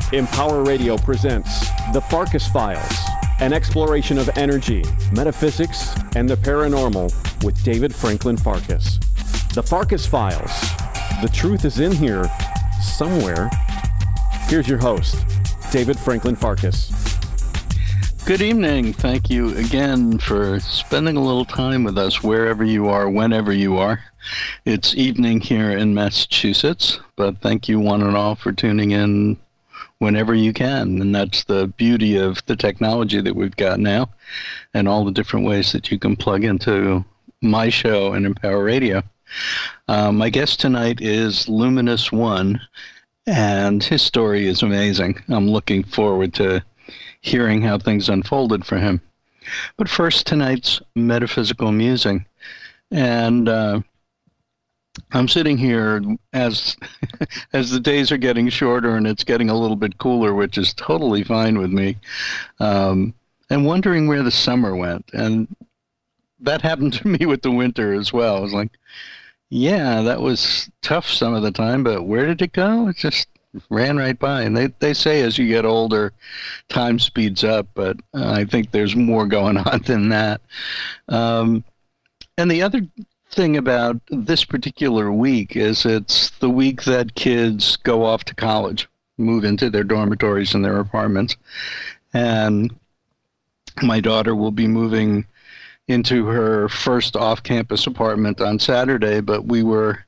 Empower Radio presents The Farkas Files, an exploration of energy, metaphysics, and the paranormal with David Franklin Farkas. The Farkas Files. The truth is in here somewhere. Here's your host, David Franklin Farkas. Good evening. Thank you again for spending a little time with us wherever you are, whenever you are. It's evening here in Massachusetts, but thank you one and all for tuning in whenever you can. And that's the beauty of the technology that we've got now and all the different ways that you can plug into my show and Empower Radio. My guest tonight is Luminous One, and his story is amazing. I'm looking forward to hearing how things unfolded for him. But first, tonight's metaphysical musing. And I'm sitting here as the days are getting shorter and it's getting a little bit cooler, which is totally fine with me, and wondering where the summer went. And that happened to me with the winter as well. I was like, yeah, that was tough some of the time, but where did it go? It just ran right by. And they say as you get older, time speeds up, but I think there's more going on than that. And the other thing about this particular week is it's the week that kids go off to college, move into their dormitories and their apartments. And my daughter will be moving into her first off-campus apartment on Saturday, but we were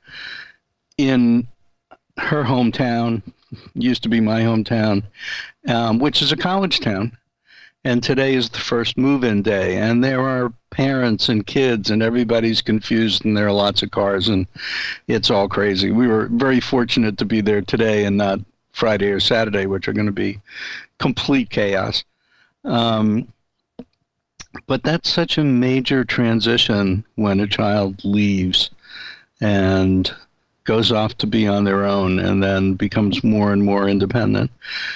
in her hometown, used to be my hometown, which is a college town. And today is the first move-in day, and there are parents and kids, and everybody's confused, and there are lots of cars, and it's all crazy. We were very fortunate to be there today and not Friday or Saturday, which are going to be complete chaos. But that's such a major transition when a child leaves and goes off to be on their own and then becomes more and more independent.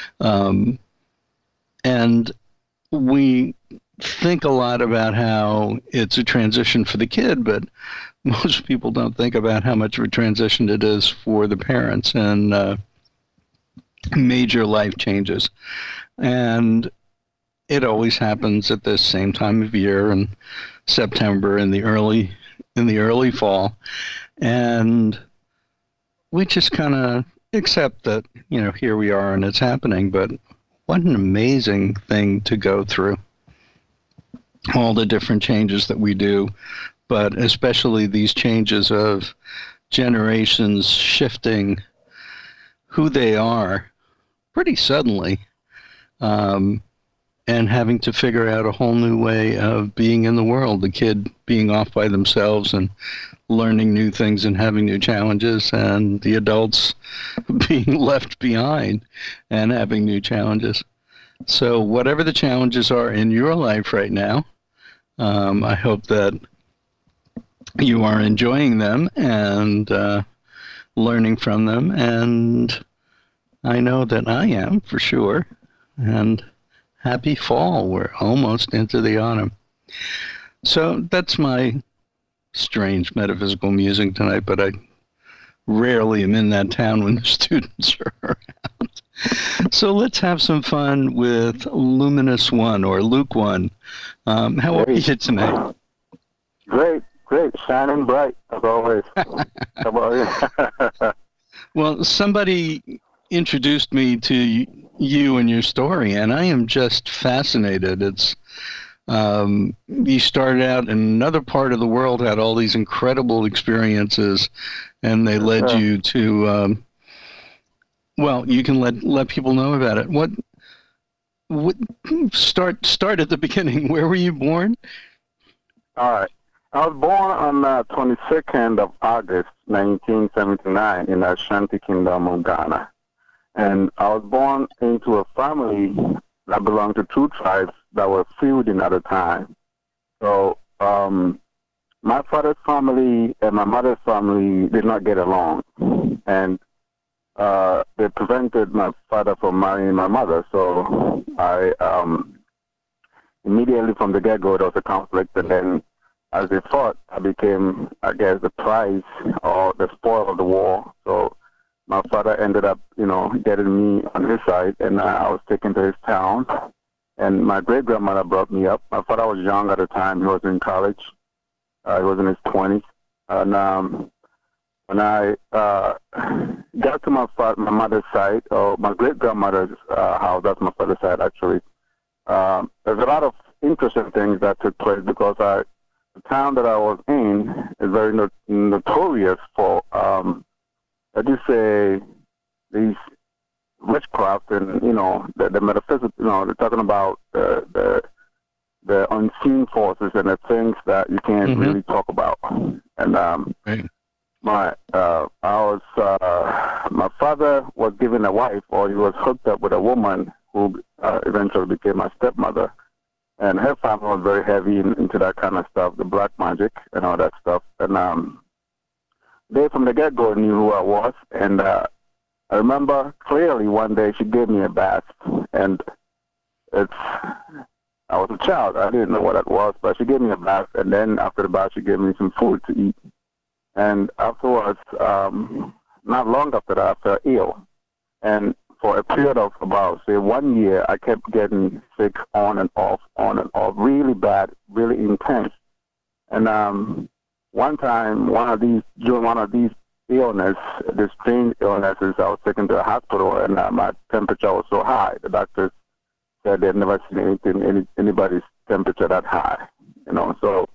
And we think a lot about how it's a transition for the kid, but most people don't think about how much of a transition it is for the parents and major life changes. And it always happens at this same time of year in September in the early fall. And we just kind of accept that, here we are and it's happening. But what an amazing thing to go through. All the different changes that we do, but especially these changes of generations shifting who they are pretty suddenly, and having to figure out a whole new way of being in the world. The kid being off by themselves and learning new things and having new challenges, and the adults being left behind and having new challenges. So whatever the challenges are in your life right now, I hope that you are enjoying them and learning from them. And I know that I am, for sure. And happy fall. We're almost into the autumn. So that's my strange metaphysical musing tonight, but I rarely am in that town when the students are around. So let's have some fun with Luminous One, or Luke One. How are you tonight? Great. Shining bright, as always. How about you? Well, somebody introduced me to you and your story, and I am just fascinated. It's you started out in another part of the world, had all these incredible experiences, and they led you to well, you can let people know about it. What start at the beginning. Where were you born? All right. I was born on the 22nd of August, 1979, in the Ashanti Kingdom of Ghana. And I was born into a family that belonged to two tribes that were feuding at the time. So my father's family and my mother's family did not get along. And they prevented my father from marrying my mother. So I immediately from the get-go, there was a conflict. And then as they fought, I became, I guess, the prize or the spoil of the war. So my father ended up, getting me on his side, and I was taken to his town. And my great-grandmother brought me up. My father was young at the time. He was in college. He was in his 20s. And when I got to my mother's side, or my great-grandmother's house, that's my father's side, actually, there's a lot of interesting things that took place because the town that I was in is very notorious for, let's just say, these witchcraft and, the metaphysics, they're talking about the unseen forces and the things that you can't really talk about. And right. my father was given a wife, or he was hooked up with a woman who eventually became my stepmother. And her family was very heavy into that kind of stuff, the black magic and all that stuff. And they, from the get-go, knew who I was. And I remember clearly one day she gave me a bath. And I was a child. I didn't know what that was, but she gave me a bath. And then after the bath, she gave me some food to eat. And afterwards, not long after that, I fell ill. And for a period of about, say, 1 year, I kept getting sick on and off, really bad, really intense. And one time, during one of these illness, these strange illnesses, I was taken to the hospital, and my temperature was so high. The doctors said they'd never seen anybody's temperature that high, So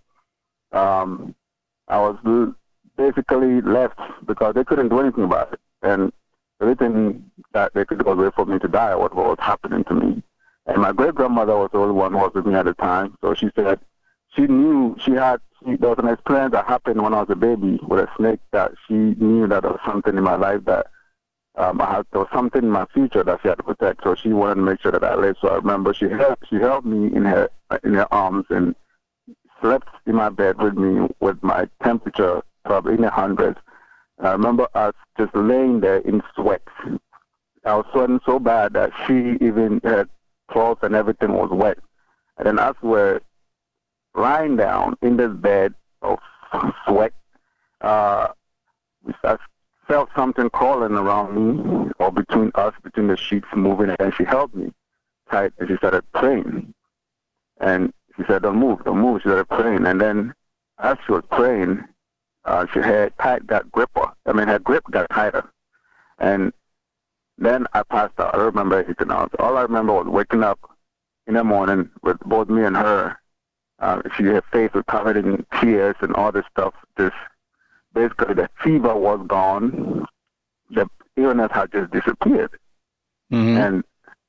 I was basically left because they couldn't do anything about it. And everything that they could do was wait for me to die, what was happening to me. And my great-grandmother was the only one who was with me at the time. So she said she knew there was an experience that happened when I was a baby with a snake, that she knew that there was something in my life that there was something in my future that she had to protect. So she wanted to make sure that I lived. So I remember she held me in her arms and slept in my bed with me with my temperature probably in the hundreds. I remember us just laying there in sweat. I was sweating so bad that she even had clothes and everything was wet. And then as we're lying down in this bed of sweat, I felt something crawling around me, or between the sheets moving, and she held me tight and she started praying. And she said, don't move. She started praying. And then as she was praying, she had her grip got tighter. And then I passed out. I don't remember anything else. All I remember was waking up in the morning with both me and her. Her face was covered in tears and all this stuff. Basically, the fever was gone. The illness had just disappeared. And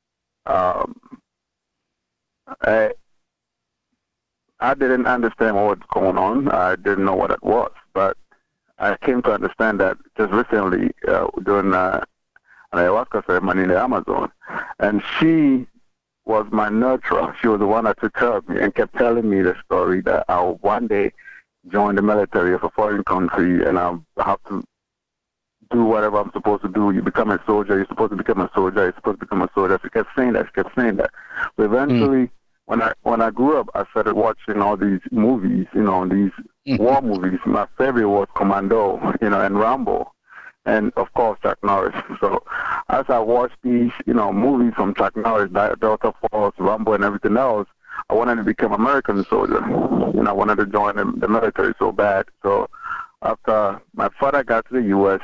I didn't understand what was going on. I didn't know what it was. But I came to understand that just recently during an ayahuasca ceremony in the Amazon. And she was my nurturer. She was the one that took care of me and kept telling me the story that I'll one day join the military of a foreign country and I'll have to do whatever I'm supposed to do. You become a soldier. You're supposed to become a soldier. You're supposed to become a soldier. She kept saying that. But eventually, when I grew up, I started watching all these movies, these war movies. My favorite was Commando, and Rambo, and of course Chuck Norris. So as I watched these, movies from Chuck Norris, Delta Force, Rambo, and everything else, I wanted to become an American soldier. I wanted to join the military so bad. So after my father got to the U.S.,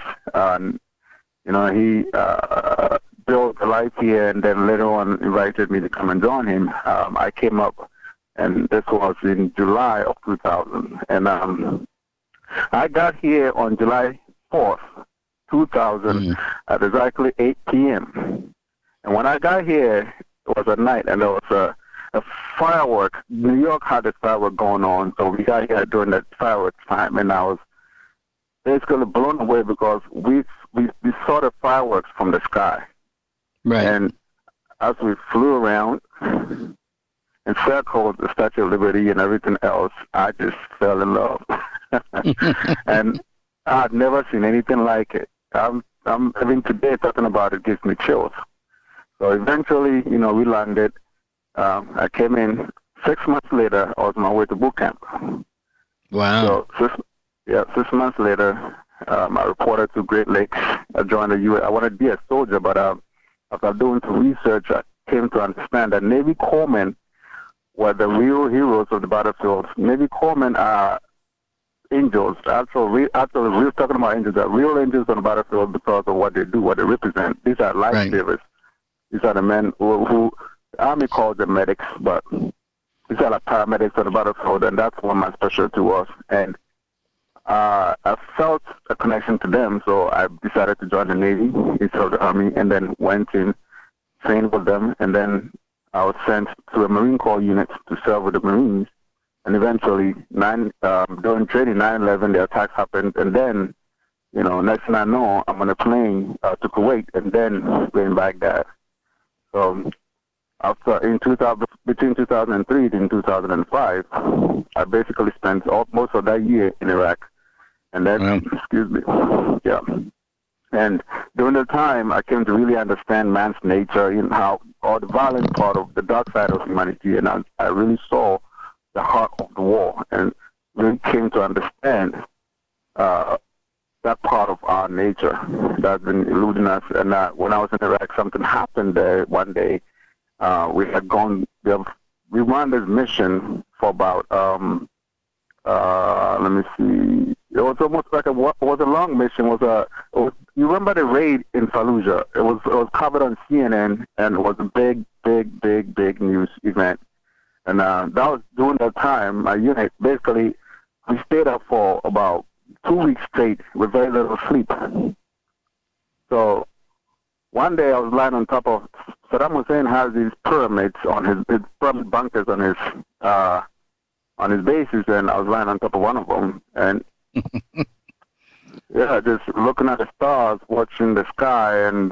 he built a life here, and then later on invited me to come and join him. I came up, and this was in July of 2000. And I got here on July 4th, 2000, at exactly 8 p.m. And when I got here, it was at night, and there was a firework. New York had this firework going on, so we got here during that fireworks time, and I was basically blown away because we saw the fireworks from the sky. Right. And as we flew around and circled the Statue of Liberty and everything else, I just fell in love. And I'd never seen anything like it. I'm even today talking about it gives me chills. So eventually, we landed. I came in 6 months later. I was on my way to boot camp. Wow. So 6 months later, I reported to Great Lakes. I joined the U.S. I wanted to be a soldier, but after doing some research, I came to understand that Navy corpsmen were the real heroes of the battlefield. Navy corpsmen are angels. Actually, we're talking about angels. They're real angels on the battlefield because of what they do, what they represent. These are lifesavers. Right. These are the men who the Army calls them medics, but these are like paramedics on the battlefield, and that's what my specialty was. And I felt a connection to them, so I decided to join the Navy instead of the Army, and then went in, trained with them, and then I was sent to a Marine Corps unit to serve with the Marines. And eventually, during training, 9/11, the attack happened, and then, next thing I know, I'm on a plane to Kuwait, and then going Baghdad. So between 2003 and 2005, I basically spent most of that year in Iraq. And then, yeah. And during the time, I came to really understand man's nature, how all the violent part of the dark side of humanity, and I really saw the heart of the war, and really came to understand that part of our nature that's been eluding us. And when I was in Iraq, something happened there one day. We ran this mission for about, let me see, it was almost like it was a long mission. You remember the raid in Fallujah? It was covered on CNN, and it was a big news event. And that was during that time, my unit, basically, we stayed up for about 2 weeks straight with very little sleep. So one day I was lying on top of, Saddam Hussein has these pyramids on his pyramid bunkers on his bases, and I was lying on top of one of them, and yeah, just looking at the stars, watching the sky, and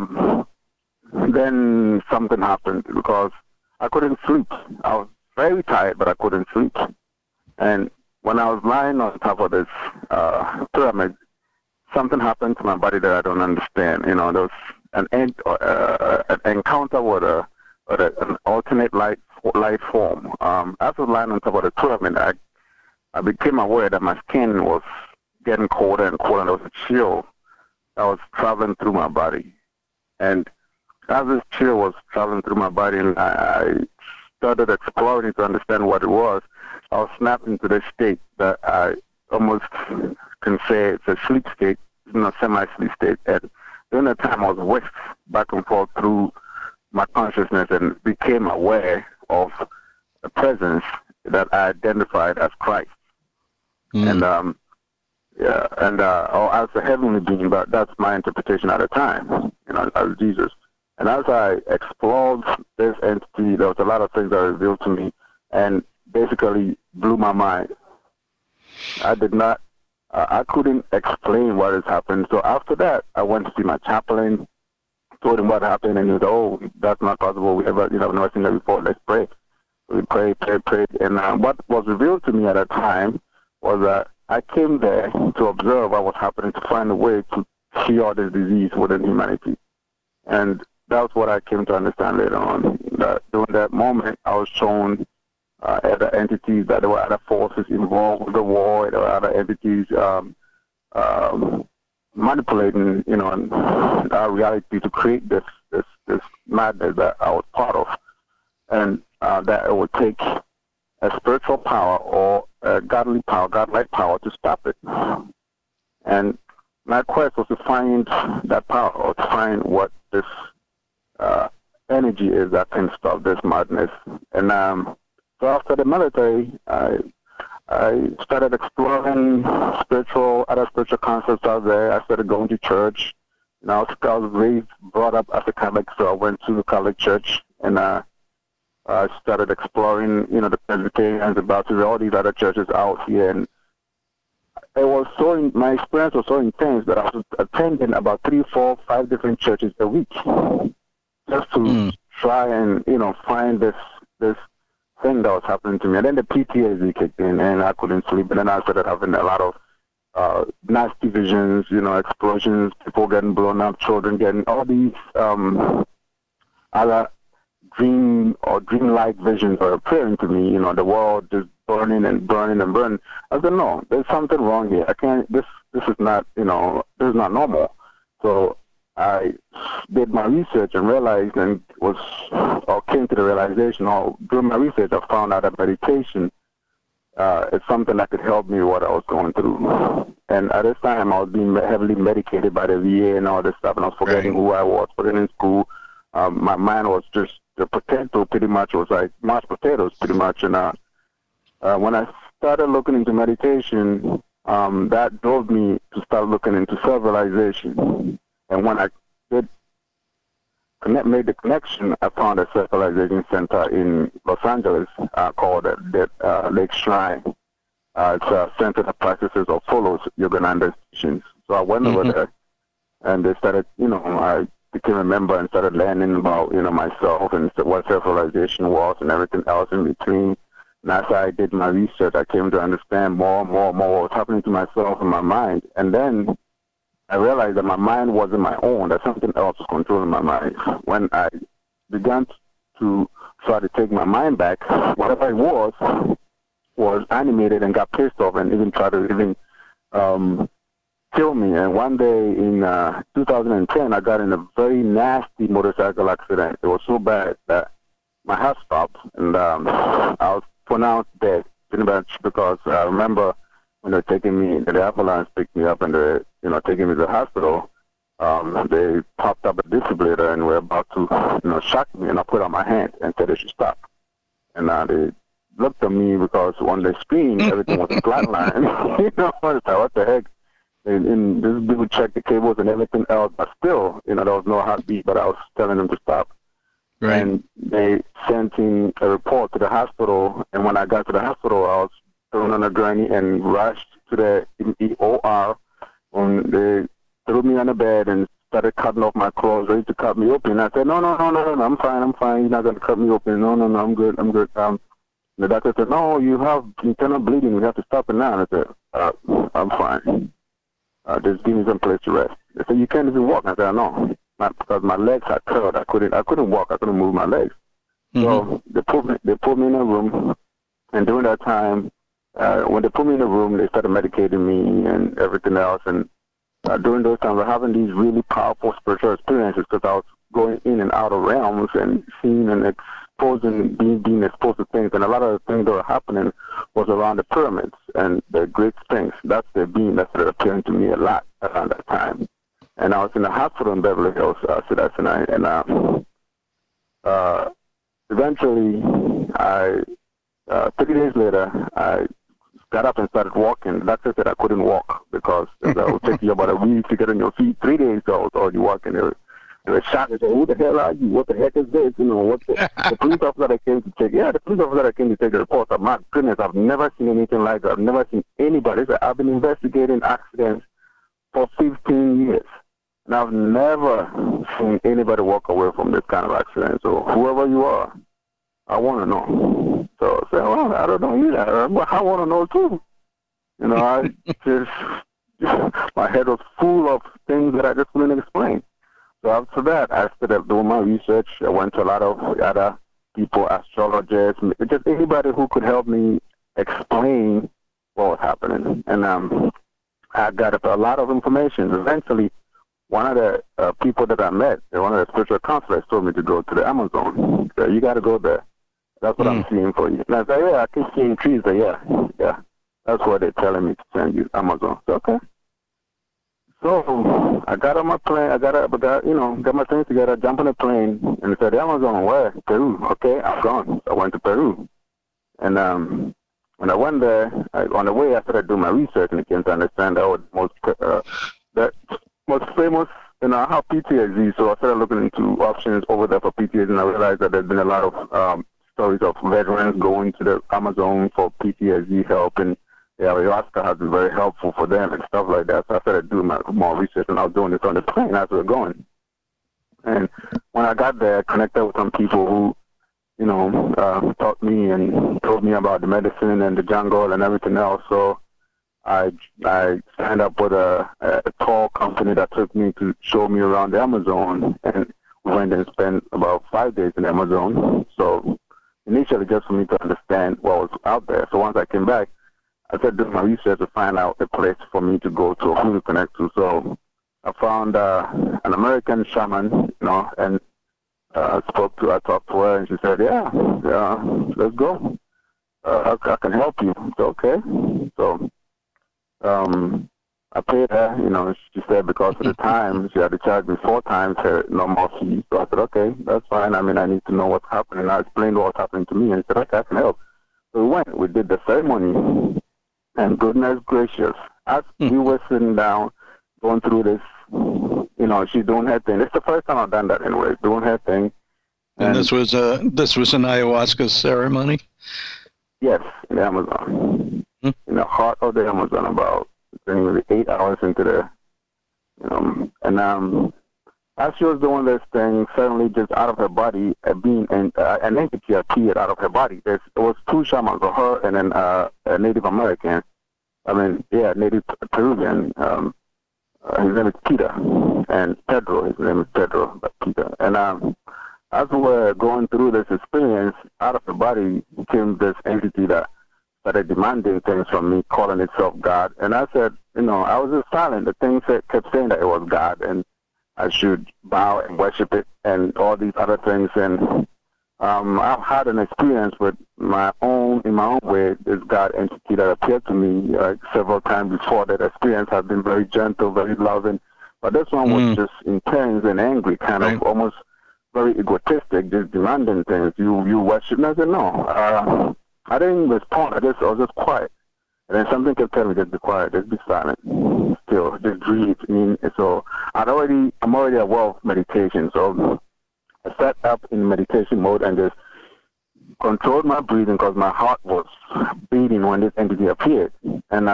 then something happened because I couldn't sleep. I was very tired, but I couldn't sleep. And when I was lying on top of this pyramid, something happened to my body that I don't understand. There was an encounter with an alternate life form. As I was lying on top of the pyramid, I became aware that my skin was getting colder and colder, and there was a chill that was traveling through my body. And as this chill was traveling through my body, and I started exploring to understand what it was, I was snapped into this state that I almost can say it's a sleep state, semi-sleep state. And during that time, I was whisked back and forth through my consciousness and became aware of a presence that I identified as Christ. And or as a heavenly being, but that's my interpretation at the time, as Jesus. And as I explored this entity, there was a lot of things that were revealed to me, and basically blew my mind. I couldn't explain what has happened. So after that, I went to see my chaplain, told him what happened, and he said, "Oh, that's not possible. We never seen that before. Let's pray." We prayed, and what was revealed to me at that time was that I came there to observe what was happening, to find a way to cure this disease within humanity. And that's what I came to understand later on. That during that moment, I was shown other entities, that there were other forces involved with the war, there were other entities manipulating, our reality to create this madness that I was part of, and that it would take a spiritual power or a godly power, godlike power to stop it. And my quest was to find that power, or to find what this energy is that can stop this madness. And so after the military, I started exploring other spiritual concepts out there. I started going to church. I was brought up as a Catholic, so I went to the Catholic church, and I started exploring, the Presbyterians, the Baptists, all these other churches out here. And my experience was so intense that I was attending about 3, 4, 5 different churches a week, just to try and, find this thing that was happening to me. And then the PTSD kicked in, and I couldn't sleep. And then I started having a lot of nasty visions, explosions, people getting blown up, children getting all these other dream-like visions are appearing to me. The world just burning and burning and burning. I said, no, there's something wrong here. I can't. This is not, this is not normal. So I did my research and realized came to the realization, during my research, I found out that meditation is something that could help me with what I was going through. And at this time, I was being heavily medicated by the VA and all this stuff, and I was forgetting who I was, forgetting school. My mind was just the potato, pretty much. It was like mashed potatoes, pretty much. And when I started looking into meditation, that drove me to start looking into self-realization. And when I made the connection, I found a self-realization center in Los Angeles called the Lake Shrine. It's a center that practices or follows Yogananda teachings. So I went over there, and they started, I became a member and started learning about, myself and what self-realization was and everything else in between. And as I did my research, I came to understand more and more what was happening to myself and my mind. And then I realized that my mind wasn't my own, that something else was controlling my mind. When I began to try to take my mind back, whatever it was animated and got pissed off and even tried to kill me. And one day in 2010, I got in a very nasty motorcycle accident. It was so bad that my heart stopped, and I was pronounced dead, pretty much, because I remember when they were taking me, the ambulance picked me up and they taking me to the hospital. They popped up a defibrillator and were about to, shock me, and I put out my hand and said they should stop. And they looked at me because on the screen, everything was flatline. What the heck? And this people checked the cables and everything else, but still, there was no heartbeat, but I was telling them to stop. Right. And they sent in a report to the hospital, and when I got to the hospital, I was thrown on a gurney and rushed to the OR. When they threw me on the bed and started cutting off my clothes, ready to cut me open. I said, no, I'm fine. You're not going to cut me open. No, I'm good. The doctor said, no, you have internal bleeding. We have to stop it now. And I said, I'm fine. Just give me some place to rest. They said, you can't even walk. I said, no, because my legs had curled. I couldn't walk. I couldn't move my legs. So they put me in a room, and during that time, when they put me in the room, they started medicating me and everything else. And during those times, I was having these really powerful spiritual experiences because I was going in and out of realms and seeing and being exposed to things. And a lot of the things that were happening was around the pyramids and the Great Sphinx. That's the being that started appearing to me a lot around that time. And I was in the hospital in Beverly Hills, so that's tonight. And eventually, 3 days later, I got up and started walking. The doctor said I couldn't walk because it would take you about a week to get on your feet. 3 days, so I was already walking. They were shocked. They said, who the hell are you? What the heck is this? The police officer that came to take, the police officer that came to take the report, my goodness, I've never seen anything like that. I've never seen anybody. I've been investigating accidents for 15 years, and I've never seen anybody walk away from this kind of accident. So whoever you are, I want to know. So I said, well, I don't know either. I want to know too. I just, my head was full of things that I just couldn't explain. So after that, I started doing my research. I went to a lot of other people, astrologers, just anybody who could help me explain what was happening. And I got a lot of information. Eventually, one of the people that I met, one of the spiritual counselors, told me to go to the Amazon. So you got to go there. That's what I'm seeing for you. And I said, I can see in trees. But yeah. That's what they're telling me to send you, Amazon. So, okay. So I got on my plane. I got my things together, jumped on a plane, and they said, Amazon, where? Peru. Okay, I'm gone. So I went to Peru. And when I went there, on the way, I started doing my research, and I came to understand that was the most famous, I have PTSD, so I started looking into options over there for PTSD, and I realized that there's been a lot of stories of veterans going to the Amazon for PTSD help, and ayahuasca has been very helpful for them and stuff like that. So I started doing more research, and I was doing this on the plane as we were going. And when I got there, I connected with some people who, taught me and told me about the medicine and the jungle and everything else. So I signed up with a tour company that took me to show me around the Amazon, and we went and spent about 5 days in the Amazon. So initially just for me to understand what was out there. So once I came back, I started doing my research to find out a place for me to go to, who to connect to. So I found an American shaman, and I talked to her, and she said, yeah, let's go. I can help you. It's okay. So I paid her, she said because of the time, she had to charge me 4 times her normal fee. So I said, okay, that's fine. I mean, I need to know what's happening. I explained what's happening to me, and she said, okay, I can help. So we went. We did the ceremony, and goodness gracious, as we were sitting down, going through this, she's doing her thing. It's the first time I've done that anyway, doing her thing. And this was an ayahuasca ceremony? Yes, in the Amazon. In the heart of the Amazon, about 8 hours into the, and as she was doing this thing, suddenly just out of her body, an entity appeared out of her body. There was 2 shamans, her and then a Native American, Native Peruvian. His name is Peter, and Pedro, his name is Pedro, but Peter. And as we were going through this experience, out of the body came this entity that started demanding things from me, calling itself God. And I said, I was just silent. The thing kept saying that it was God, and I should bow and worship it, and all these other things. And I've had an experience in my own way, this God entity that appeared to me several times before. That experience has been very gentle, very loving. But this one was just intense and angry, kind of almost very egotistic, just demanding things. You worship me? I said, no. I didn't respond. I was just quiet. And then something kept telling me, just be quiet, just be silent. Still, just breathe in. So I'm already aware of meditation. So I sat up in meditation mode and just controlled my breathing because my heart was beating when this entity appeared. And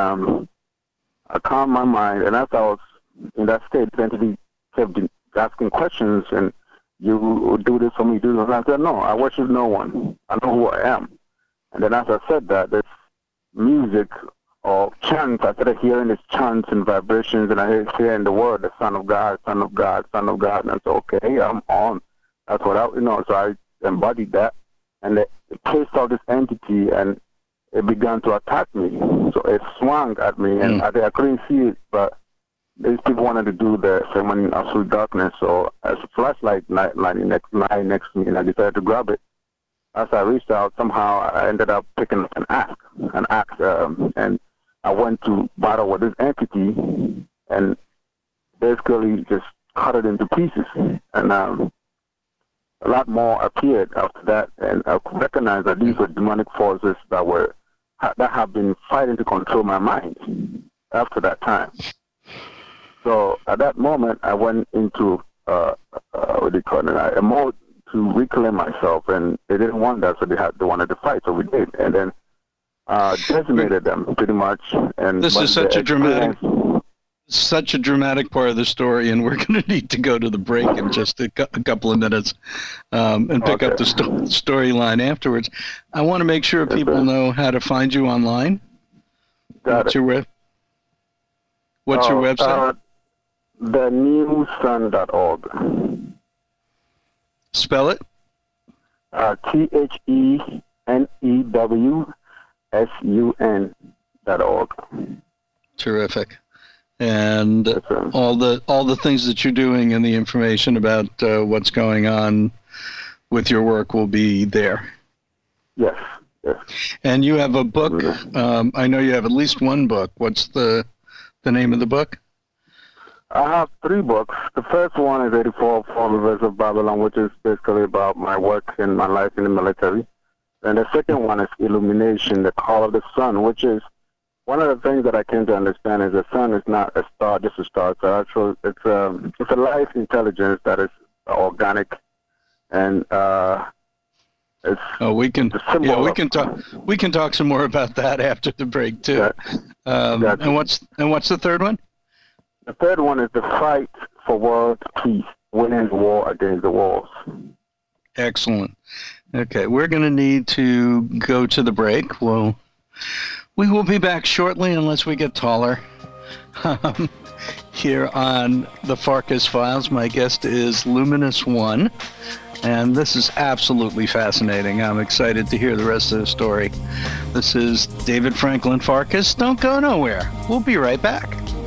I calmed my mind. And as I was in that state, the entity kept asking questions, and you do this for me, do this. And I said, no, I worship no one. I know who I am. And then as I said that, this music or chants, I started hearing these chants and vibrations, and I started hearing the word, the Son of God, Son of God, Son of God. And I said, okay, I'm on. That's what so I embodied that, and it placed out this entity, and it began to attack me. So it swung at me, and I couldn't see it, but these people wanted to do the ceremony in absolute darkness. So as a flashlight lying next to me, and I decided to grab it. As I reached out, somehow I ended up picking up an axe, and I went to battle with this entity, and basically just cut it into pieces. And a lot more appeared after that, and I recognized that these were demonic forces that have been fighting to control my mind after that time. So at that moment, I went into a mode to reclaim myself, and they didn't want that, so they wanted to fight, so we did, and then decimated them pretty much. And this is such a dramatic part of the story, and we're going to need to go to the break in just a couple of minutes and pick up the storyline afterwards. I want to make sure people know how to find you online. What's your website? thenewsun.org. Spell it? THENEWSUN.org. Terrific. And all the things that you're doing and the information about what's going on with your work will be there. Yes. And you have a book. I know you have at least one book. What's the name of the book? I have 3 books. The first one is 84 Rivers of Babylon, which is basically about my work and my life in the military. And the second one is Illumination, the Call of the Sun, which is one of the things that I came to understand is the sun is not a star, just a star. So actually, it's a life intelligence that is organic, and it's. Oh, we can talk some more about that after the break too. And what's the third one? The third one is the fight for world peace, winning the war against the wars. Excellent. Okay, we're going to need to go to the break. We will be back shortly unless we get taller. Here on the Farkas Files, my guest is Luminous One, And this is absolutely fascinating. I'm excited to hear the rest of the story. This is David Franklin Farkas. Don't go nowhere. We'll be right back.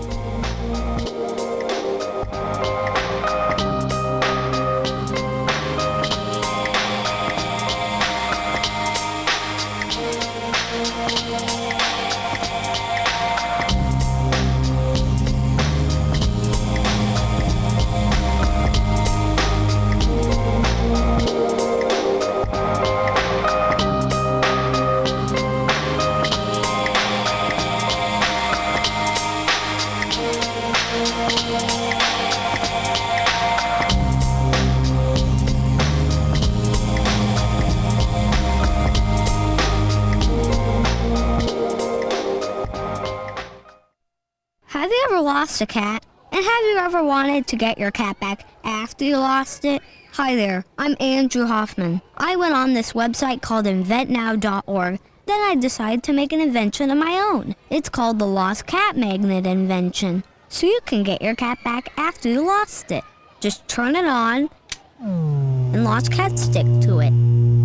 Have you ever lost a cat? And have you ever wanted to get your cat back after you lost it? Hi there, I'm Andrew Hoffman. I went on this website called inventnow.org. Then I decided to make an invention of my own. It's called the Lost Cat Magnet invention. So you can get your cat back after you lost it. Just turn it on, and lost cats stick to it.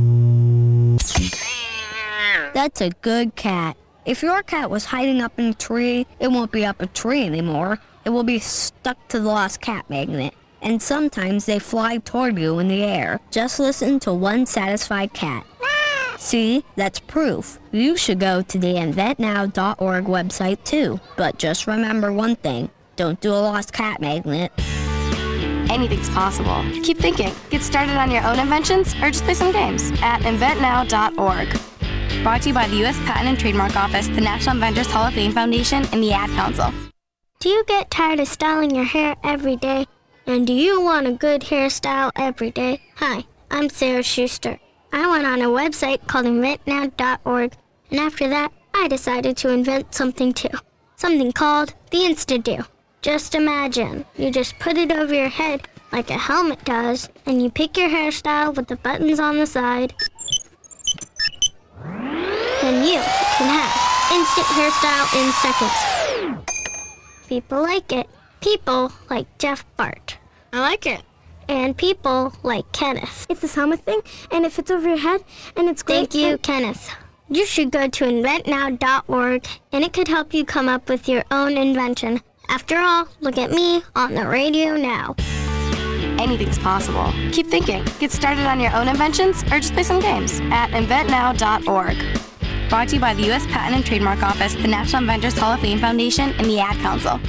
That's a good cat. If your cat was hiding up in a tree, it won't be up a tree anymore. It will be stuck to the Lost Cat Magnet. And sometimes they fly toward you in the air. Just listen to one satisfied cat. See, that's proof. You should go to the inventnow.org website too. But just remember one thing. Don't do a Lost Cat Magnet. Anything's possible. Keep thinking. Get started on your own inventions or just play some games at inventnow.org. Brought to you by the U.S. Patent and Trademark Office, the National Inventors Hall of Fame Foundation, and the Ad Council. Do you get tired of styling your hair every day? And do you want a good hairstyle every day? Hi, I'm Sarah Schuster. I went on a website called inventnow.org, and after that, I decided to invent something too. Something called the Insta-Do. Just imagine, you just put it over your head like a helmet does, and you pick your hairstyle with the buttons on the side, and you can have instant hairstyle in seconds. People like it. People like Jeff Bart. I like it. And people like Kenneth. It's a helmet thing, and it fits over your head, and it's great. Thank you, Kenneth. You should go to inventnow.org, and it could help you come up with your own invention. After all, look at me on the radio now. Anything's possible. Keep thinking. Get started on your own inventions or just play some games at inventnow.org. Brought to you by the U.S. Patent and Trademark Office, the National Inventors Hall of Fame Foundation, and the Ad Council.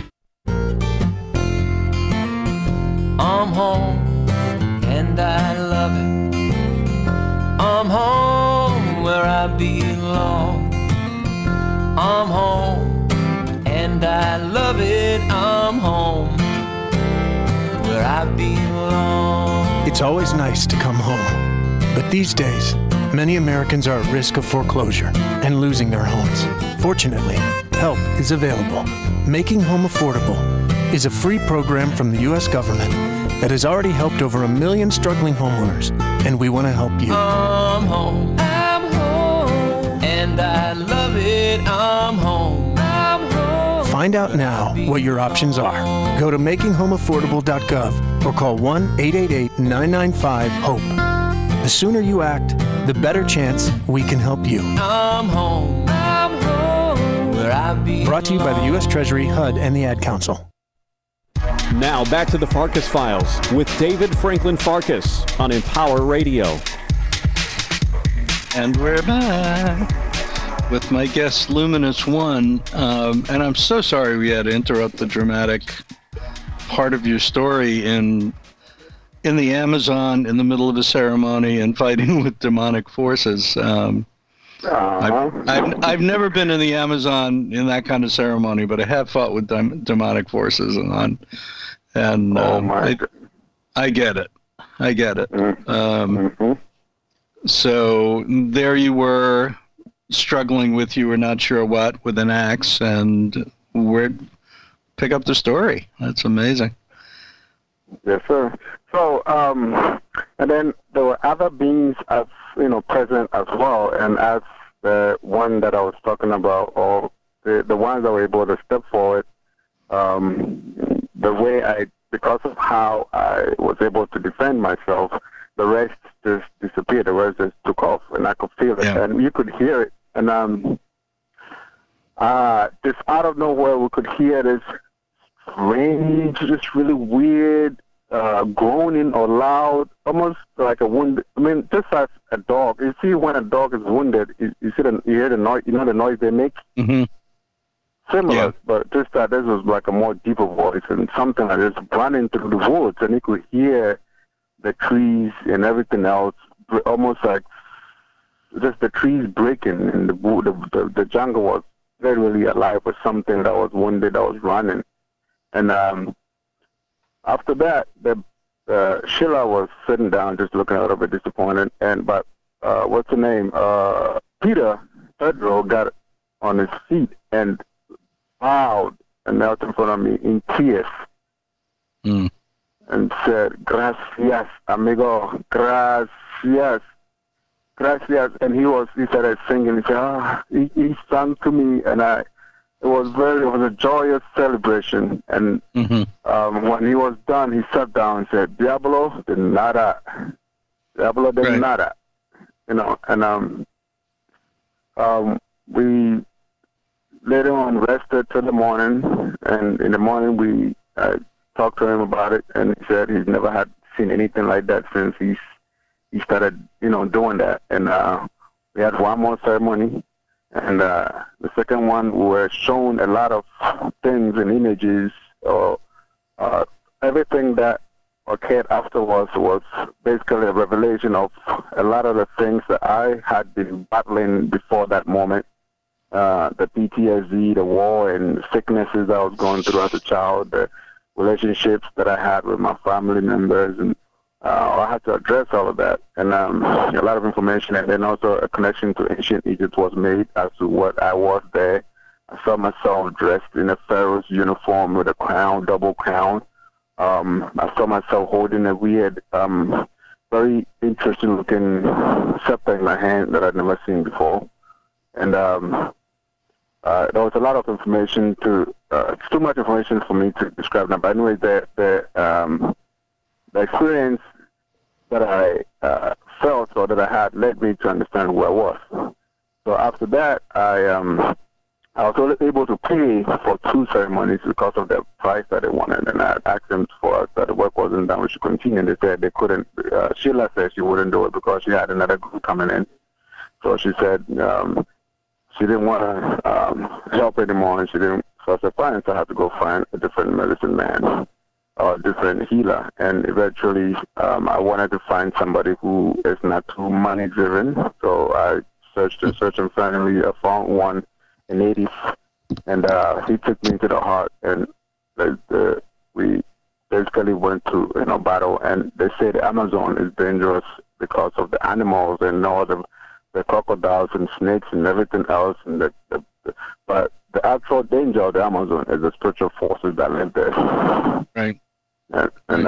I'm home, and I love it. I'm home where I belong. I'm home, and I love it. I'm home where I belong. It's always nice to come home, but these days, many Americans are at risk of foreclosure and losing their homes. Fortunately, help is available. Making Home Affordable is a free program from the U.S. government that has already helped over 1 million struggling homeowners, and we want to help you. I'm home, and I love it. I'm home. Find out now what your options are. Go to makinghomeaffordable.gov or call 1-888-995-HOPE. The sooner you act, the better chance we can help you. I'm home, where I belong. Brought to you by the U.S. Treasury, HUD, and the Ad Council. Now back to the Farkas Files with David Franklin Farkas on Empower Radio. And we're back with my guest, Luminous One. And I'm so sorry we had to interrupt the dramatic part of your story in the Amazon in the middle of a ceremony and fighting with demonic forces. I've never been in the Amazon in that kind of ceremony, but I have fought with demonic forces I get it. So there you were, struggling with you were not sure what with an axe, and pick up the story. That's amazing. Yes, sir. So, and then there were other beings as present as well, and as the one that I was talking about, or the ones that were able to step forward, the way because of how I was able to defend myself, the rest just disappeared. The rest just took off, and I could feel it, and you could hear it. And just out of nowhere, we could hear this strange, just really weird groaning or loud, almost like a wounded. I mean, just as a dog. You see, when a dog is wounded, you hear the noise. You know the noise they make. Mm-hmm. Similar, but just that this was like a more deeper voice and something like this running through the woods, and you could hear the trees and everything else, almost like just the trees breaking, and the jungle was literally alive with something that was wounded, that was running. And after that, Sheila was sitting down, just looking a little bit disappointed. But what's her name? Peter Pedro got on his feet and bowed and knelt in front of me in tears and said, "Gracias, amigo, gracias, gracias." And he started singing. He said, he sang to me, and it was a joyous celebration. And when he was done, he sat down and said, "Diablo de nada, Diablo de nada," you know. And we later on rested till the morning, and in the morning we talked to him about it, and he said he's never had seen anything like that since he started, doing that. And we had one more ceremony, and the second one we were shown a lot of things and images, or everything that occurred afterwards was basically a revelation of a lot of the things that I had been battling before that moment. The PTSD, the war, and sicknesses I was going through as a child, the relationships that I had with my family members, and I had to address all of that. And a lot of information, and then also a connection to ancient Egypt was made as to what I was there. I saw myself dressed in a pharaoh's uniform with a crown, double crown. I saw myself holding a weird, very interesting looking scepter in my hand that I'd never seen before. And there was a lot of information it's too much information for me to describe now. But anyway, the experience that I felt or that I had led me to understand who I was. So after that, I was only able to pay for 2 ceremonies because of the price that they wanted. And I asked them for us that the work wasn't done, we should continue. And they said they couldn't. Sheila said she wouldn't do it because she had another group coming in. So she said she didn't want to help anymore, and she didn't. So I said, fine, so I had to go find a different medicine man or a different healer. And eventually, I wanted to find somebody who is not too money-driven. So I searched and finally I found one, a native, and he took me to the heart, and we basically went to battle. And they say the Amazon is dangerous because of the animals and all the crocodiles and snakes and everything else, and but the actual danger of the Amazon is the spiritual forces that live there. Right. And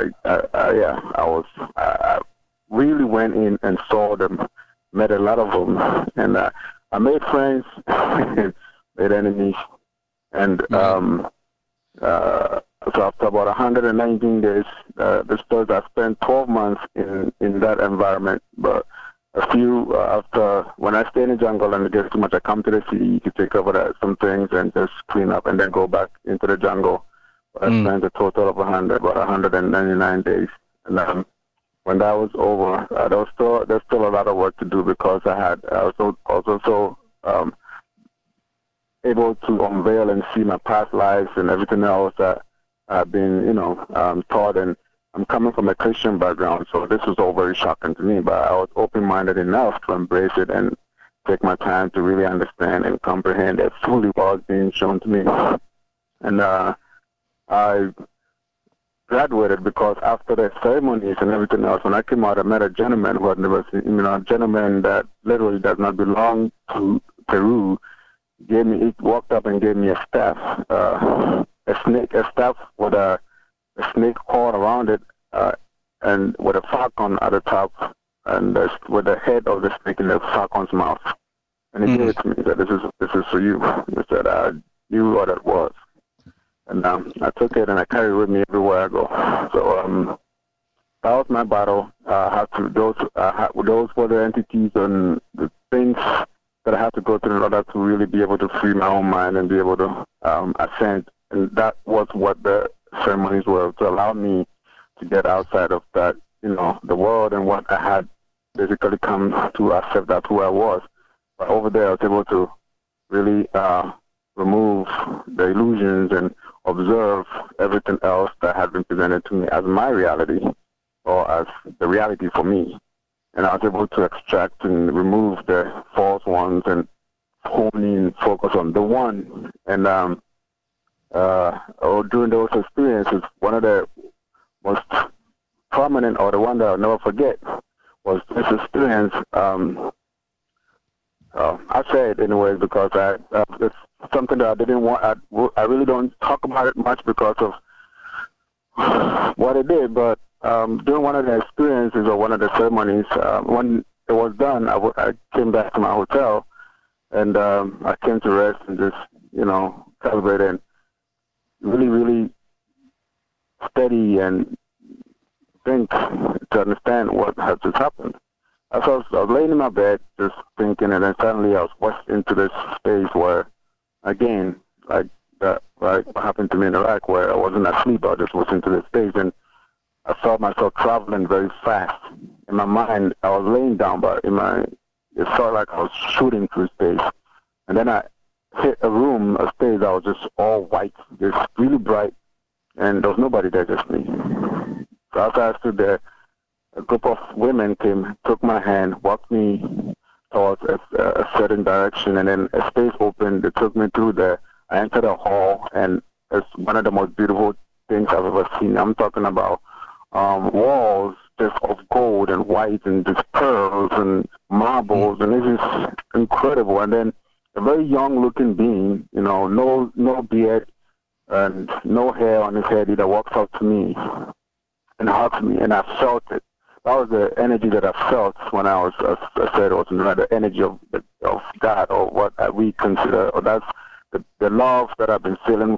I really went in and saw them, met a lot of them, and I made friends, made enemies, and so after about 119 days, I spent 12 months in that environment, but a few after, when I stay in the jungle and it gets too much, I come to the city to take over some things and just clean up and then go back into the jungle. I spent a total of about 199 days. And when that was over, there's still a lot of work to do because I was also able to unveil and see my past lives and everything else that I've been, taught. And I'm coming from a Christian background, so this was all very shocking to me, but I was open-minded enough to embrace it and take my time to really understand and comprehend it fully what was being shown to me. And I graduated because after the ceremonies and everything else, when I came out, I met a gentleman who I'd never seen, a gentleman that literally does not belong to Peru. He walked up and gave me a staff, a staff with a snake cord around it, and with a falcon at the top, and with the head of the snake in the falcon's mouth. And he gave it to me. He said, "This is for you." He said, "I knew what it was." And I took it and I carry it with me everywhere I go. So that was my battle. Those were the entities and the things that I had to go through in order to really be able to free my own mind and be able to ascend. And that was what the ceremonies were, to allow me to get outside of that, the world and what I had basically come to accept that's who I was. But over there, I was able to really remove the illusions and observe everything else that had been presented to me as my reality, or as the reality for me. And I was able to extract and remove the false ones and only focus on the one. And during those experiences, one of the most prominent, or the one that I'll never forget, was this experience. I say it anyways because it's something that I didn't want. I really don't talk about it much because of what it did. But during one of the experiences or one of the ceremonies, when it was done, I came back to my hotel, and I came to rest and just celebrate and really, really study and think to understand what had just happened. I was laying in my bed just thinking, and then suddenly I was pushed into this space where, again, like what happened to me in Iraq, where I wasn't asleep, I just was into this space, and I felt myself traveling very fast. In my mind, I was laying down, but it felt like I was shooting through space. And then I hit a space that was just all white, just really bright, and there was nobody there, just me. So after I stood there, a group of women came, took my hand, walked me towards a certain direction, and then a space opened. They took me through there. I entered a hall, and it's one of the most beautiful things I've ever seen. I'm talking about walls just of gold and white and just pearls and marbles, and it's just incredible. And then a very young-looking being, no beard and no hair on his head, either walks up to me and hugs me, and I felt it. That was the energy that I felt when I said it was the energy of God, or what we consider, or that's the love that I've been feeling.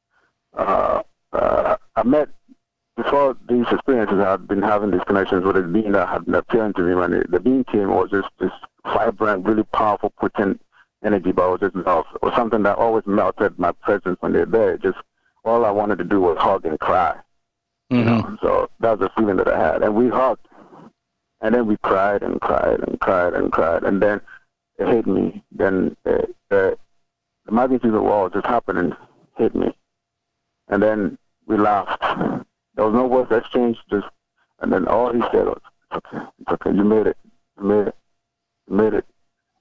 I met, before these experiences, I had been having these connections with a being that had appeared to me. When the being came, was just this vibrant, really powerful, potent energy, but it was just love. It was something that always melted my presence when they're there. Just all I wanted to do was hug and cry. Mm-hmm. So that was the feeling that I had. And we hugged. And then we cried and cried and cried and cried. And then it hit me. Then the magnitude of all just happened and hit me. And then we laughed. There was no words exchanged. And then all he said was, "It's okay. You made it. You made it.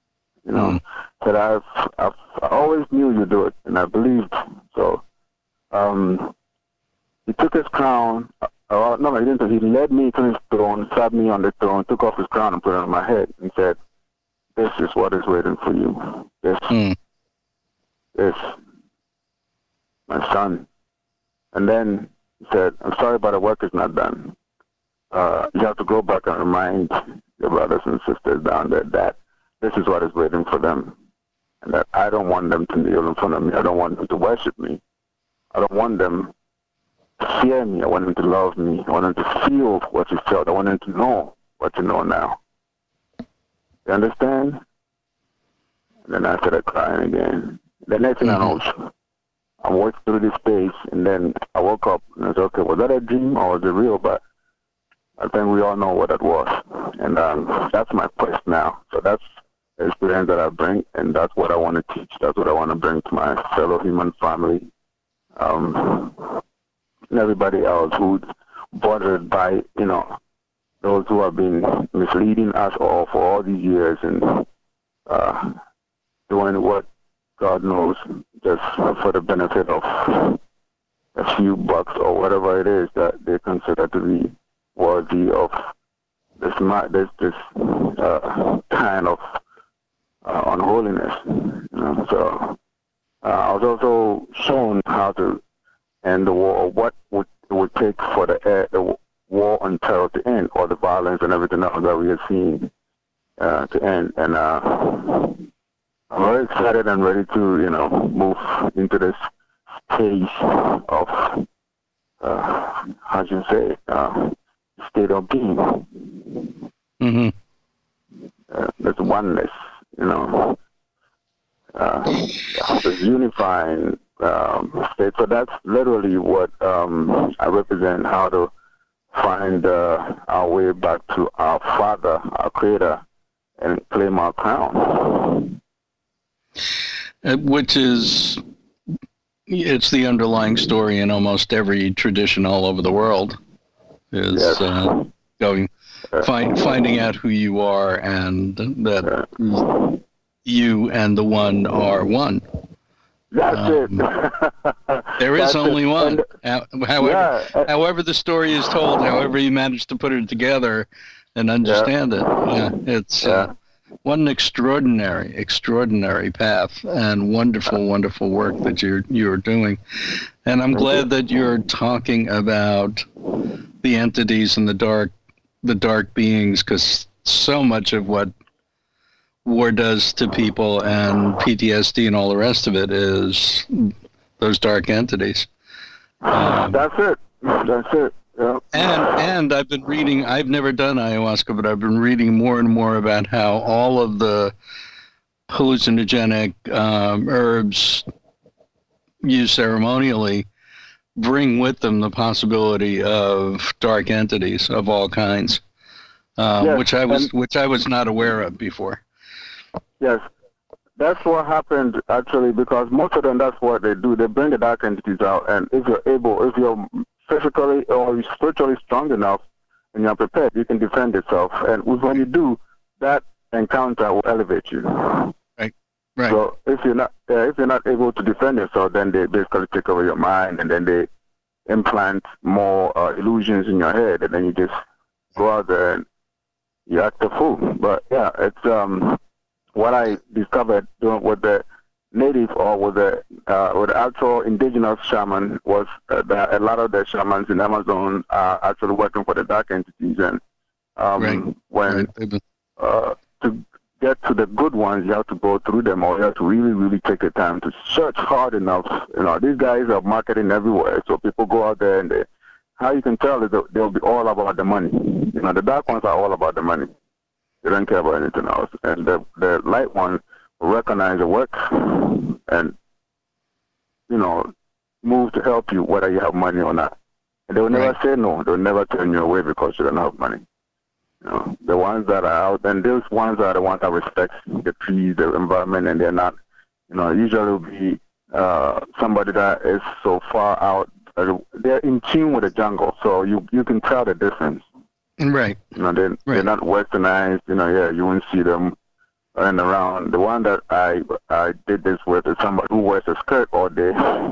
Said I always knew you'd do it, and I believed." So he took his crown. No, he didn't. He led me to his throne, sat me on the throne, took off his crown and put it on my head, and said, "This is what is waiting for you. This, my son." And then he said, "I'm sorry, but the work is not done. You have to go back and remind your brothers and sisters down there that this is what is waiting for them, and that I don't want them to kneel in front of me. I don't want them to worship me. I don't want them to fear me. I want them to love me. I want them to feel what you felt. I want them to know what you know now. You understand?" And then I started crying again. The next thing I know, I walked through this space, and then I woke up, and I said, "Okay, was that a dream or was it real?" But I think we all know what that was. And that's my quest now. So that's the experience that I bring, and that's what I want to teach. That's what I want to bring to my fellow human family. And everybody else who's bothered by, those who have been misleading us all for all these years and doing what God knows just for the benefit of a few bucks or whatever it is that they consider to be worthy of this kind of unholiness. So I was also shown how to end the war, what it would take for the war on terror to end, or the violence and everything else that we have seen to end. And I'm very excited and ready to, move into this stage of, how should you say, state of being. Mm-hmm. There's oneness, this unifying state. So that's literally what I represent, how to find our way back to our Father, our Creator, and claim our crown. Which is, it's the underlying story in almost every tradition all over the world, is finding out who you are and that you and the one are one. That's it. There is only one. However the story is told, however you manage to put it together and understand it, it's what an extraordinary path and wonderful work that you're doing. And I'm glad that you're talking about the entities and the dark beings, because so much of what war does to people and PTSD and all the rest of it is those dark entities. That's it. Yeah. And I've been reading, I've never done ayahuasca, but I've been reading more and more about how all of the hallucinogenic herbs used ceremonially bring with them the possibility of dark entities of all kinds, which I was not aware of before. Yes, that's what happened actually, because most of them, that's what they do. They bring the dark entities out, and if you're physically or spiritually strong enough and you're prepared, you can defend yourself. And when you do, that encounter will elevate you. Right. So if you're not able to defend yourself, then they basically take over your mind, and then they implant more illusions in your head, and then you just go out there and you act a fool. But yeah, it's what I discovered doing with the native or with the actual indigenous shaman was that a lot of the shamans in Amazon are actually working for the dark entities, and to get to the good ones, you have to go through them, or you have to really take the time to search hard enough. These guys are marketing everywhere, so people go out there, and how you can tell is they'll be all about the money. The dark ones are all about the money. They don't care about anything else. And the light ones will recognize the work and, move to help you whether you have money or not. And they will never say no. They will never turn you away because you don't have money. The ones that are out, and those ones are the ones that respect the trees, the environment, and they're not, usually will be somebody that is so far out. They're in tune with the jungle, so you can tell the difference. Right. They're not westernized. You won't see them running around. The one that I did this with is somebody who wears a skirt all day.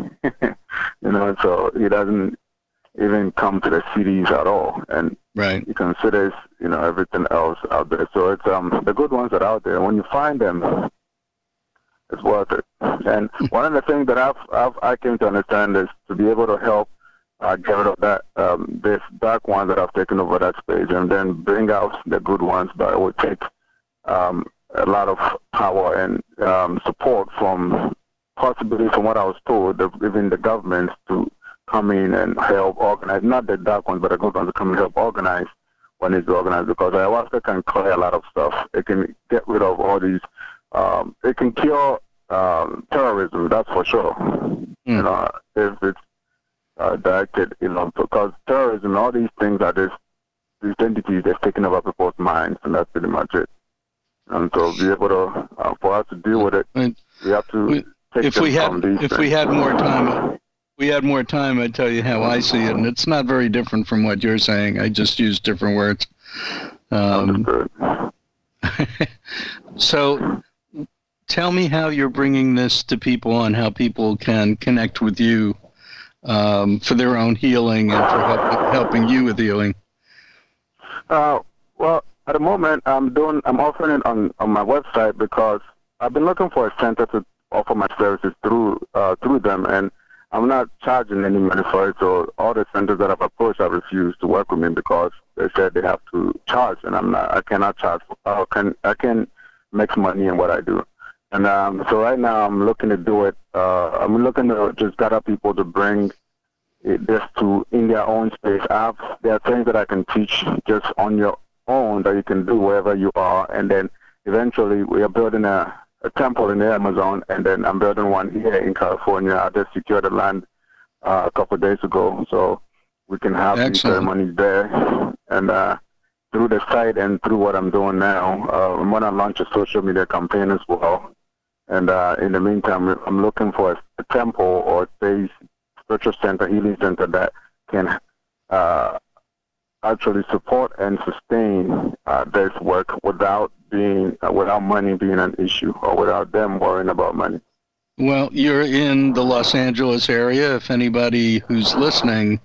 So he doesn't even come to the cities at all, and he considers everything else out there. So it's the good ones that are out there. When you find them, it's worth it. And one of the things that I came to understand is to be able to help get rid of that this dark ones that have taken over that space, and then bring out the good ones. But it would take a lot of power and support from, possibly from what I was told, even the government to come in and help organize, not the dark ones, but the good ones to come and help organize what needs to organize, because ayahuasca can clear a lot of stuff. It can get rid of all these, it can cure terrorism, that's for sure. If it's directed, because terrorism, all these things are these entities that's taking over people's minds, and that's pretty much it. And so, be able to, for us to deal with it, we have to take if we had more time, I'd tell you how I see it, and it's not very different from what you're saying. I just use different words. So, tell me how you're bringing this to people, on how people can connect with you for their own healing and for helping you with healing. Well, at the moment, I'm offering it on my website, because I've been looking for a center to offer my services through them, and I'm not charging any money for it. So all the centers that I've approached have refused to work with me because they said they have to charge, and I cannot charge. I can make money in what I do. And so right now I'm looking to do it. I'm looking to just gather people to bring just to in their own space. There are things that I can teach just on your own that you can do wherever you are, and then eventually we are building a temple in the Amazon, and then I'm building one here in California. I just secured the land a couple of days ago, so we can have these ceremonies there. And through the site and through what I'm doing now, I'm going to launch a social media campaign as well. And in the meantime, I'm looking for a temple or a space, spiritual center, healing center that can actually support and sustain this work without money being an issue, or without them worrying about money. Well, you're in the Los Angeles area. If anybody who's listening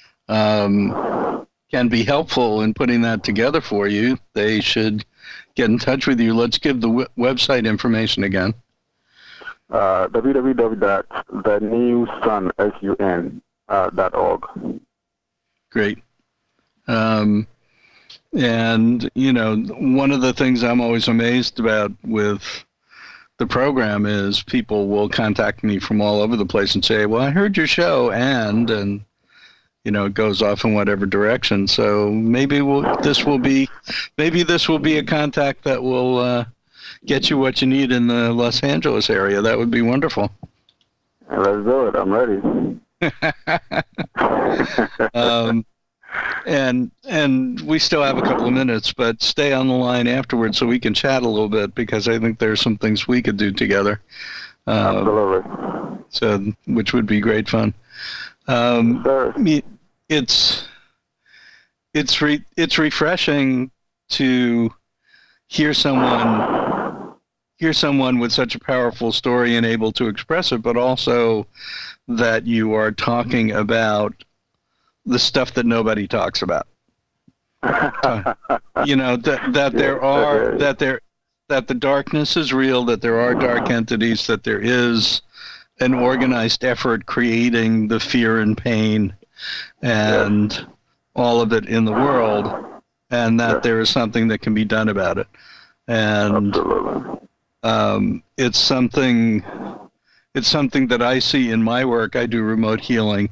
can be helpful in putting that together for you, they should get in touch with you. Let's give the website information again. www.thenewsun.org. Great. And, you know, one of the things I'm always amazed about with the program is people will contact me from all over the place and say, well, I heard your show, and you know, it goes off in whatever direction. So maybe this will be a contact that will get you what you need in the Los Angeles area. That would be wonderful. Let's do it. I'm ready. And we still have a couple of minutes, but stay on the line afterwards so we can chat a little bit, because I think there's some things we could do together. Absolutely. So, which would be great fun. It's refreshing to hear someone with such a powerful story and able to express it, but also that you are talking about the stuff that nobody talks about. You know, that the darkness is real, that there are dark entities, that there is an organized effort creating the fear and pain and all of it in the world, and that there is something that can be done about it. And it's something that I see in my work. I do remote healing.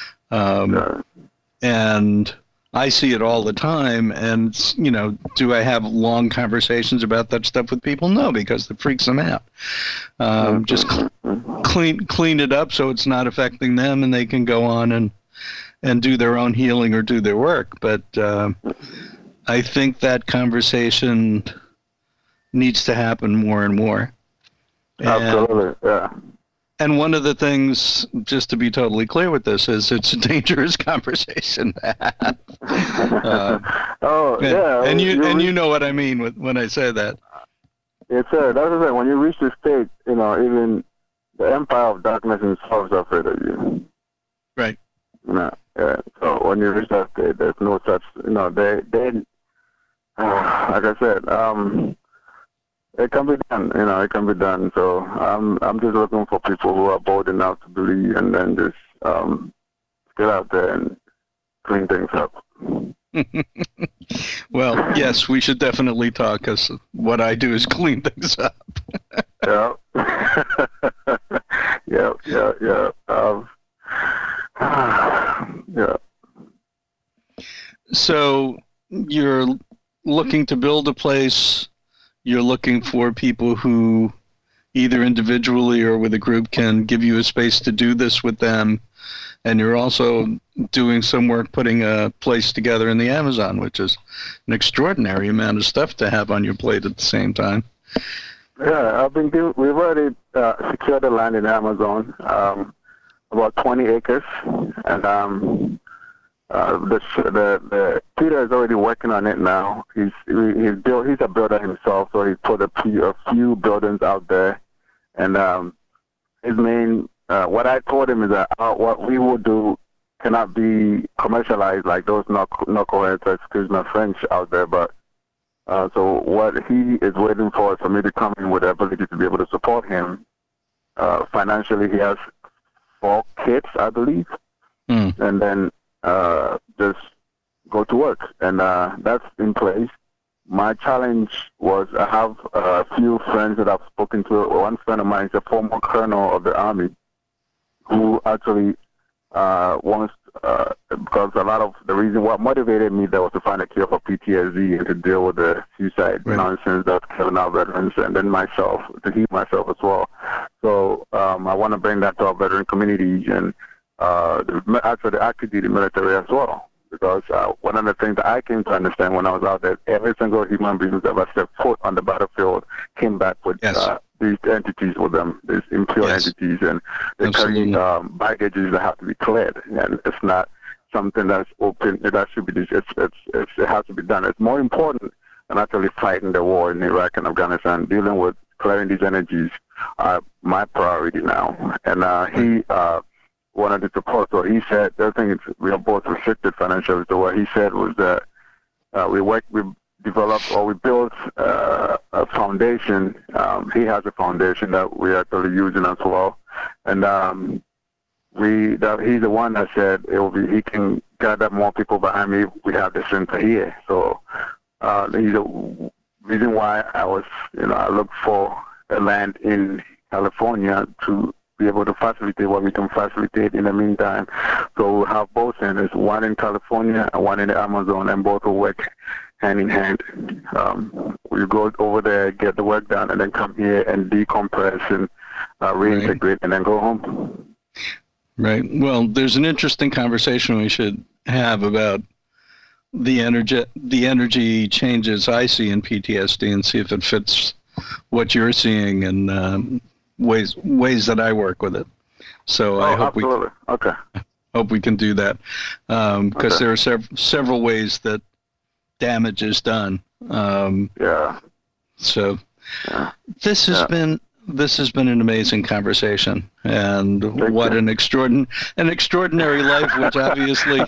And I see it all the time, and, you know, do I have long conversations about that stuff with people? No, because it freaks them out. Just clean it up so it's not affecting them, and they can go on and do their own healing or do their work. But I think that conversation needs to happen more and more. Absolutely, yeah. And one of the things, just to be totally clear with this, is it's a dangerous conversation to have. And you know what I mean when I say that. Yes, sir. That's the thing. When you reach this state, you know, even the empire of darkness himself is afraid of you. Right. Yeah. So when you reach that state, there's no such, you know, they like I said, it can be done, you know, it can be done. So I'm just looking for people who are bold enough to believe, and then just get out there and clean things up. Well, yes, we should definitely talk, because what I do is clean things up. Yeah. Yeah. Yeah. So you're looking to build a place. You're looking for people who, either individually or with a group, can give you a space to do this with them. And you're also doing some work putting a place together in the Amazon, which is an extraordinary amount of stuff to have on your plate at the same time. Yeah, we've already secured the land in Amazon, about 20 acres, and the Peter is already working on it now. He's a builder himself, so he put a few buildings out there, and his main what I told him is that what we will do cannot be commercialized like those knuckleheads, excuse my French, out there. But so what he is waiting for is for me to come in with the ability to be able to support him financially. He has 4 kids, I believe, and then just go to work, and that's in place. My challenge was I have a few friends that I've spoken to. One friend of mine is a former colonel of the Army who actually once because a lot of the reason what motivated me that was to find a cure for PTSD and to deal with the suicide nonsense that's killing our veterans, and then myself to heal myself as well. So I want to bring that to our veteran communities and actually the active duty military as well. Because one of the things that I came to understand when I was out there, every single human being who's ever stepped foot on the battlefield came back with these entities with them, these impure entities, and they carry baggages that have to be cleared, and it's not something that's open. That should be. It has to be done. It's more important than actually fighting the war in Iraq and Afghanistan. Dealing with clearing these energies are my priority now, and he wanted to support. So he said, I think we are both restricted financially. So what he said was that we developed or we built a foundation. He has a foundation that we're actually using as well, and he's the one that said he can gather more people behind me. We have the center here, so he's the reason why I looked for a land in California to be able to facilitate what we can facilitate in the meantime. So we'll have both centers, one in California and one in the Amazon, and both will work hand in hand. We go over there, get the work done, and then come here and decompress and reintegrate and then go home. Right. Well, there's an interesting conversation we should have about the energy changes I see in PTSD and see if it fits what you're seeing and ways that I work with it. So I hope hope we can do that because there are several ways that damage is done. So this has been an amazing conversation, and an extraordinary life, which obviously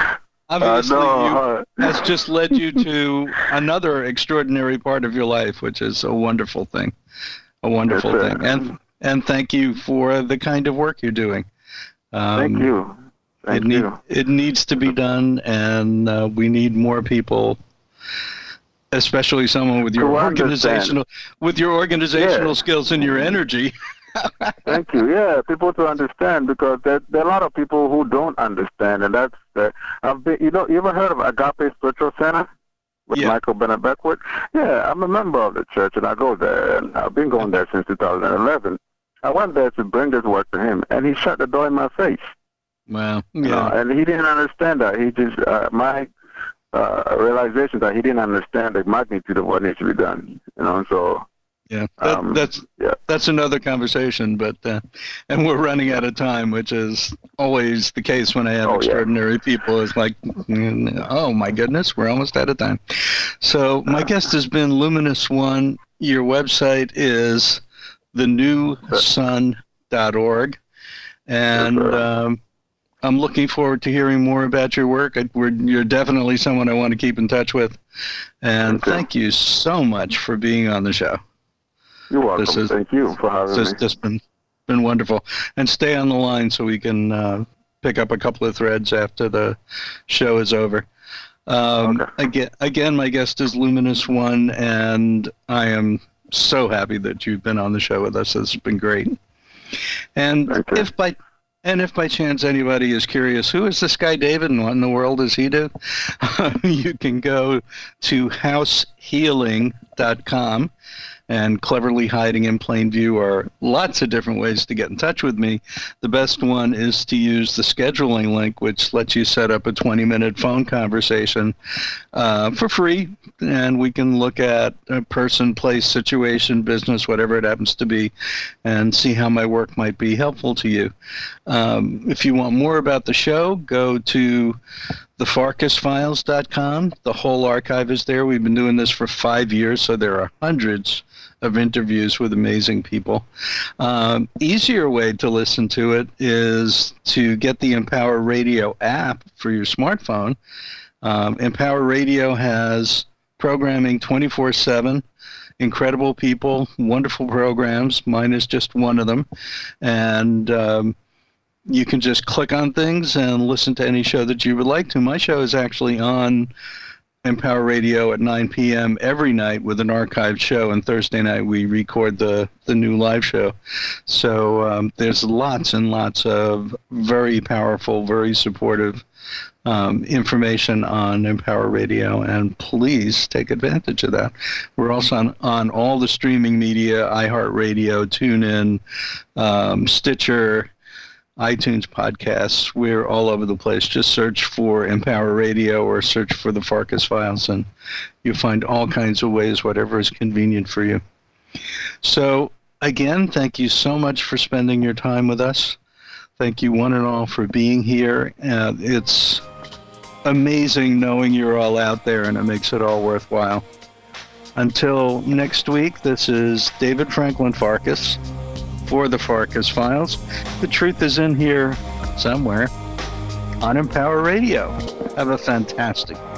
has just led you to another extraordinary part of your life, which is a wonderful thing. A wonderful thing. And thank you for the kind of work you're doing. Thank you. It needs to be done, and we need more people, especially someone with your organizational skills and your energy. Thank you. Yeah, people to understand, because there are a lot of people who don't understand, and that's you ever heard of Agape Spiritual Center? With Michael Bennett Beckwith? Yeah, I'm a member of the church, and I go there, and I've been going there since 2011. I went there to bring this work to him, and he shut the door in my face. Wow. And he didn't understand that. He just, my realization that he didn't understand the magnitude of what needs to be done. So... Yeah, that's another conversation, but and we're running out of time, which is always the case when I have extraordinary people. It's like, oh my goodness, we're almost out of time. So my guest has been Luminous One. Your website is thenewsun.org, and I'm looking forward to hearing more about your work. You're definitely someone I want to keep in touch with, and thank you so much for being on the show. You're welcome. Thank you for having me. This has been wonderful. And stay on the line so we can pick up a couple of threads after the show is over. Again, my guest is Luminous One, and I am so happy that you've been on the show with us. It's been great. And if by chance anybody is curious, who is this guy David and what in the world does he do? You can go to househealing.com. And Cleverly Hiding in Plain View are lots of different ways to get in touch with me. The best one is to use the scheduling link, which lets you set up a 20-minute phone conversation for free, and we can look at a person, place, situation, business, whatever it happens to be, and see how my work might be helpful to you. If you want more about the show, go to thefarkasfiles.com. The whole archive is there. We've been doing this for 5 years, so there are hundreds of interviews with amazing people. Easier way to listen to it is to get the Empower Radio app for your smartphone. Empower Radio has programming 24/7, incredible people, wonderful programs. Mine is just one of them. And you can just click on things and listen to any show that you would like to. My show is actually on Empower Radio at 9 p.m. every night with an archived show, and Thursday night we record the new live show. So there's lots and lots of very powerful, very supportive information on Empower Radio, and please take advantage of that. We're also on all the streaming media, iHeartRadio, TuneIn, Stitcher, iTunes podcasts. We're all over the place. Just search for Empower Radio or search for the Farkas Files, and you'll find all kinds of ways, whatever is convenient for you. So, again, thank you so much for spending your time with us. Thank you one and all for being here. It's amazing knowing you're all out there, and it makes it all worthwhile. Until next week, this is David Franklin Farkas for the Farkas Files. The truth is in here somewhere on Empower Radio. Have a fantastic day.